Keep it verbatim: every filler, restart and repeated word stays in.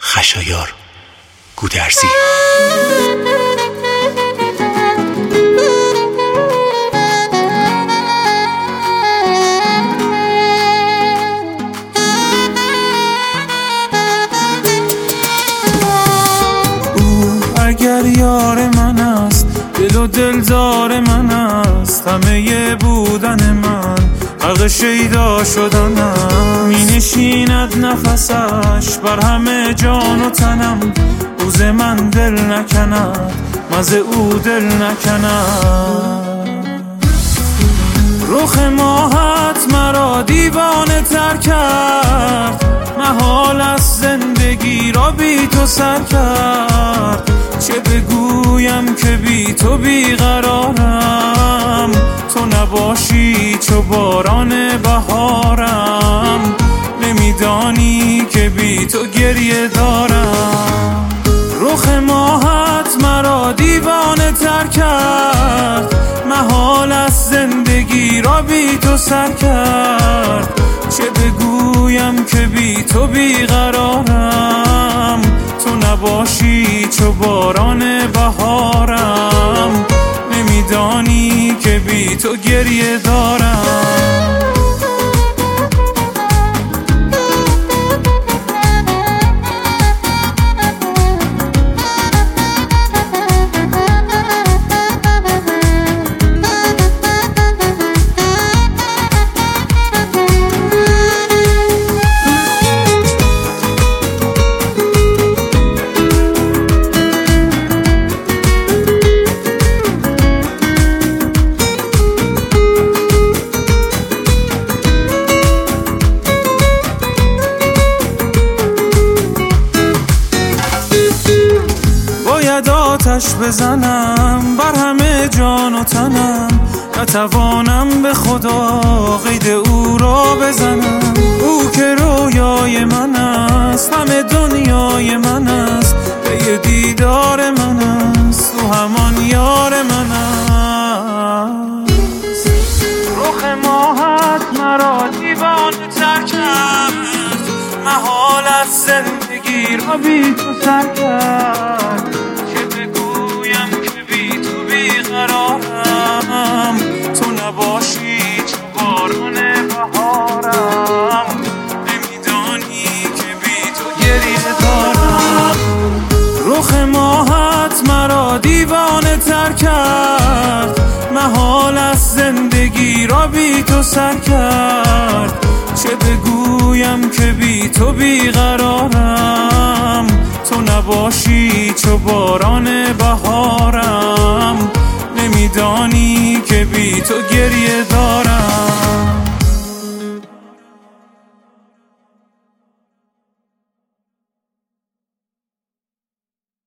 خشایار گودرزی. او اگر یار من است، دل و دلدار من است، همه بودن من غرق شیدا شدنم. می نشیند نفسش بر همه جان و تنم، روز من دل نکند مزه او دل نکند. رخ ماهت مرا دیوانه تر کرد، محال است زندگی را بی تو سر کرد. چه بگویم که بی تو بیقرارم، تو نباشی چو باران بهارم. نمیدانی که بی تو گریه دارم. رخ ماهت مرا دیوانه تر کرد، محال است زندگی را بی تو سر کرد. چه بگویم که بی تو بیقرارم، تو نباشی چو باران بهارم. نمیدانی که بی تو گریه دارم. آتش بزنم بر همه جان و تنم، نتوانم به خدا قید او را بزنم. او که رویای من است، همه دنیای من است، به دیدار من است، او همان یار من است. رخ ماهت مرا دیوانه تر کرد، محال است زندگی را بی تو سر کرد. قرارم تو نباشی چو باران بهارم. نمیدانی که بی تو گریه دارم. رخ ماهت مرا دیوانه تر کرد، محال است زندگی را بی تو سر کرد. چه بگویم که بی تو بیقرارم، تو نباشی چو باران بهارم. نمیدانی که بی تو گریه دارم.